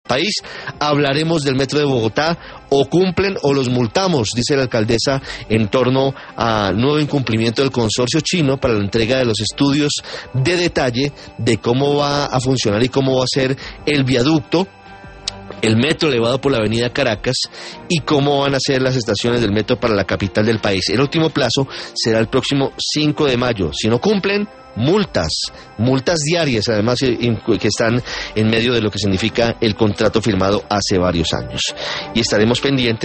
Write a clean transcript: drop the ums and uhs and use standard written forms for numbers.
país. Hablaremos del Metro de Bogotá, o cumplen o los multamos, dice la alcaldesa, en torno a nuevo incumplimiento del consorcio chino para la entrega de los estudios de detalle de cómo va a funcionar y cómo va a ser el viaducto, el metro elevado por la avenida Caracas y cómo van a ser las estaciones del metro para la capital del país. El último plazo será el próximo 5 de mayo. Si no cumplen, multas diarias, además que están en medio de lo que significa el contrato firmado hace varios años. Y estaremos pendientes